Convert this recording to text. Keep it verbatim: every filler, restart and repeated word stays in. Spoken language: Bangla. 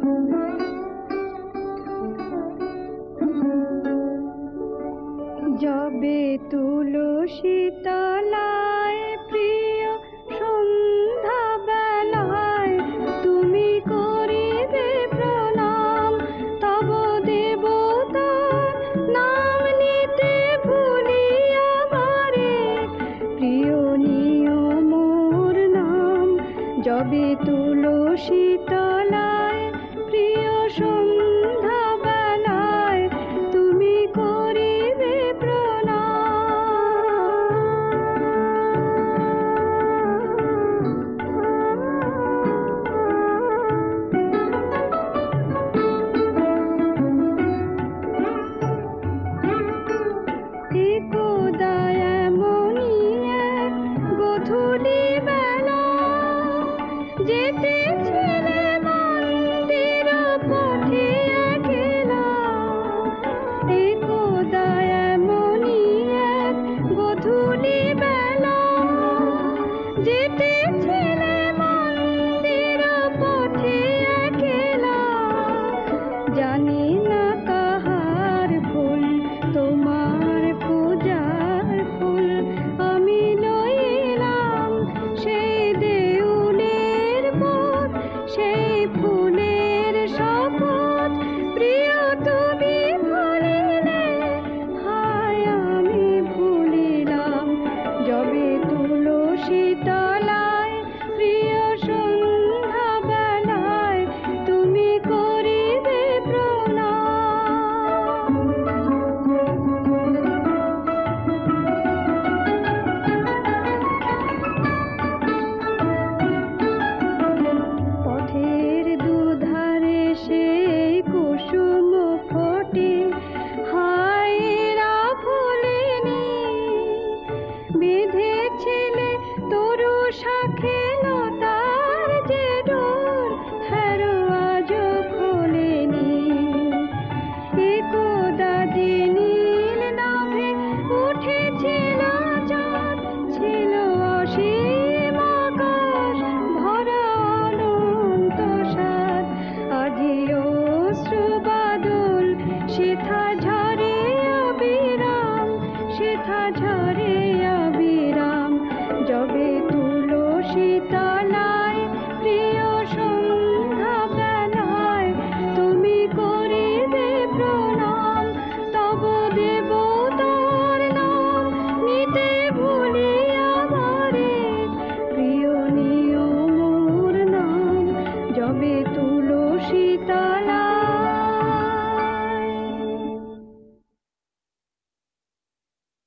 যবে তুলসী তলায় প্রিয় সন্ধ্যা বেলায় তুমি করিবে প্রণাম, তব দেবতার নাম নিতে ভুলিয়া বারে প্রিয় নিয় মোর নাম। যবে তুলসী তলায় প্রিয় সন্ধ্যা বেলায় তুমি করিবে গধূলি বেলা যেতেছিলে মন্দির পথে একলা, একদা এমনি এক গধূলি বেলা যেতেছিলে মন্দির পথে একলা। জানি না কাহার ফুল তোমার পূজার ফুল, আমি লইলাম সেই দেউলের পথ সেই ফুলে